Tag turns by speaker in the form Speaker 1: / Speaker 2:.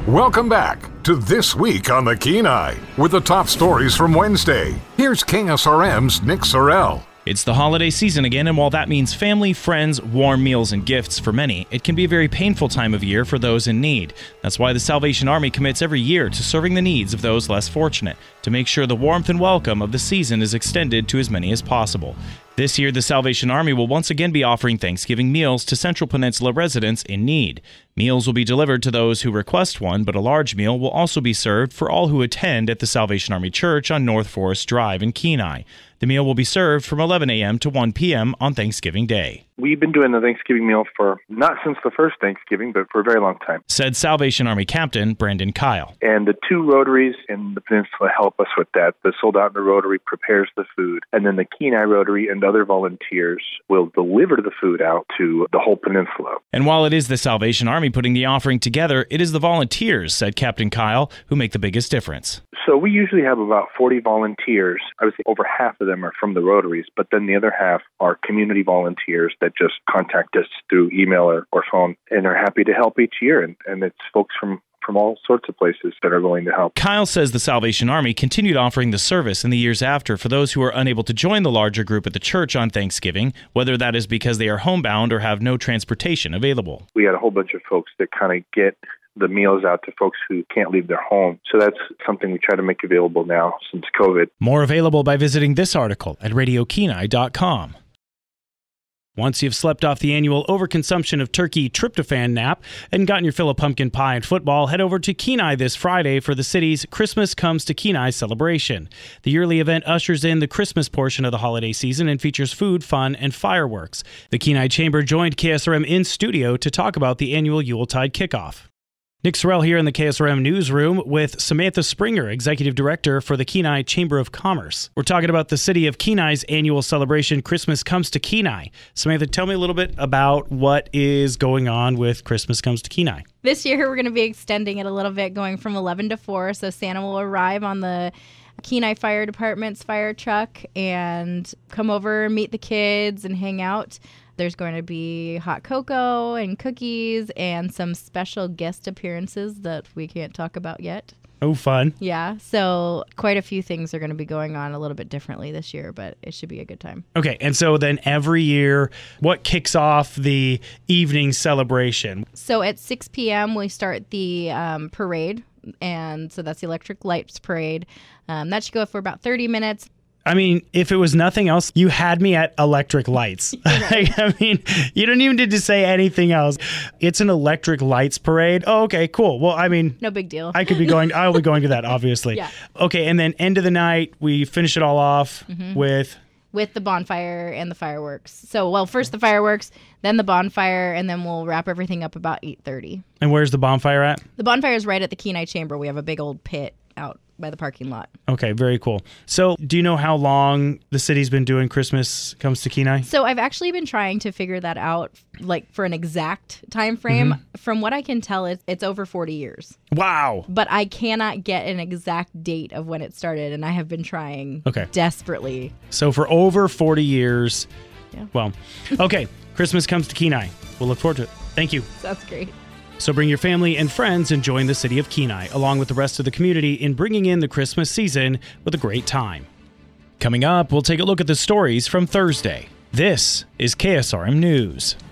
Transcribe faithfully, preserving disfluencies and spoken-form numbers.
Speaker 1: Welcome back to This Week on the Kenai with the top stories from Wednesday. Here's K S R M's Nick Sorrell.
Speaker 2: It's the holiday season again, and while that means family, friends, warm meals, and gifts for many, it can be a very painful time of year for those in need. That's why the Salvation Army commits every year to serving the needs of those less fortunate, to make sure the warmth and welcome of the season is extended to as many as possible. This year, the Salvation Army will once again be offering Thanksgiving meals to Central Peninsula residents in need. Meals will be delivered to those who request one, but a large meal will also be served for all who attend at the Salvation Army Church on North Forest Drive in Kenai. The meal will be served from eleven a.m. to one p.m. on Thanksgiving Day.
Speaker 3: We've been doing the Thanksgiving meal for not since the first Thanksgiving, but for a very long time,
Speaker 2: said Salvation Army Captain Brandon Kyle.
Speaker 3: And the two Rotaries in the peninsula help us with that. The Sold Out in the Rotary prepares the food, and then the Kenai Rotary and other volunteers will deliver the food out to the whole peninsula.
Speaker 2: And while it is the Salvation Army putting the offering together, it is the volunteers, said Captain Kyle, who make the biggest difference.
Speaker 3: So we usually have about forty volunteers. I would say over half of them are from the Rotaries, but then the other half are community volunteers that just contact us through email or, or phone and are happy to help each year. And, and it's folks from from all sorts of places that are willing to help.
Speaker 2: Kyle says the Salvation Army continued offering the service in the years after for those who are unable to join the larger group at the church on Thanksgiving, whether that is because they are homebound or have no transportation available.
Speaker 3: We had a whole bunch of folks that kind of get the meals out to folks who can't leave their home. So that's something we try to make available now since COVID.
Speaker 2: More available by visiting this article at radio kenai dot com. Once you've slept off the annual overconsumption of turkey tryptophan nap and gotten your fill of pumpkin pie and football, head over to Kenai this Friday for the city's Christmas Comes to Kenai celebration. The yearly event ushers in the Christmas portion of the holiday season and features food, fun, and fireworks. The Kenai Chamber joined K S R M in studio to talk about the annual Yuletide kickoff. Nick Sorrell here in the K S R M newsroom with Samantha Springer, Executive Director for the Kenai Chamber of Commerce. We're talking about the city of Kenai's annual celebration, Christmas Comes to Kenai. Samantha, tell me a little bit about what is going on with Christmas Comes to Kenai.
Speaker 4: This year, we're going to be extending it a little bit, going from eleven to four, so Santa will arrive on the Kenai Fire Department's fire truck and come over, meet the kids, and hang out. There's going to be hot cocoa and cookies and some special guest appearances that we can't talk about yet.
Speaker 2: Oh, fun.
Speaker 4: Yeah, so quite a few things are going to be going on a little bit differently this year, but it should be a good time.
Speaker 2: Okay, and so then every year, what kicks off the evening celebration?
Speaker 4: So at six p.m., we start the um, parade, and so that's the Electric Lights Parade. Um, that should go for about thirty minutes.
Speaker 2: I mean, if it was nothing else, you had me at electric lights.
Speaker 4: Right.
Speaker 2: I mean, you don't even need to say anything else. It's an electric lights parade. Oh, okay, cool. Well, I mean,
Speaker 4: no big deal.
Speaker 2: I could be going, I'll be going to that, obviously.
Speaker 4: Yeah.
Speaker 2: Okay, and then end of the night, we finish it all off mm-hmm. with...
Speaker 4: With the bonfire and the fireworks. So, well, first the fireworks, then the bonfire, and then we'll wrap everything up about eight thirty.
Speaker 2: And where's the bonfire at?
Speaker 4: The bonfire is right at the Kenai Chamber. We have a big old pit out by the parking lot.
Speaker 2: Okay, very cool. So do you know how long the city's been doing Christmas Comes to Kenai?
Speaker 4: So I've actually been trying to figure that out, like for an exact time frame. Mm-hmm. From what I can tell, it's, it's over forty years.
Speaker 2: Wow.
Speaker 4: But I cannot get an exact date of when it started, and I have been trying
Speaker 2: okay.
Speaker 4: desperately.
Speaker 2: So for over forty years,
Speaker 4: yeah.
Speaker 2: Well, okay, Christmas Comes to Kenai. We'll look forward to it. Thank you.
Speaker 4: That's great.
Speaker 2: So bring your family and friends and join the city of Kenai, along with the rest of the community, in bringing in the Christmas season with a great time. Coming up, we'll take a look at the stories from Thursday. This is K S R M News.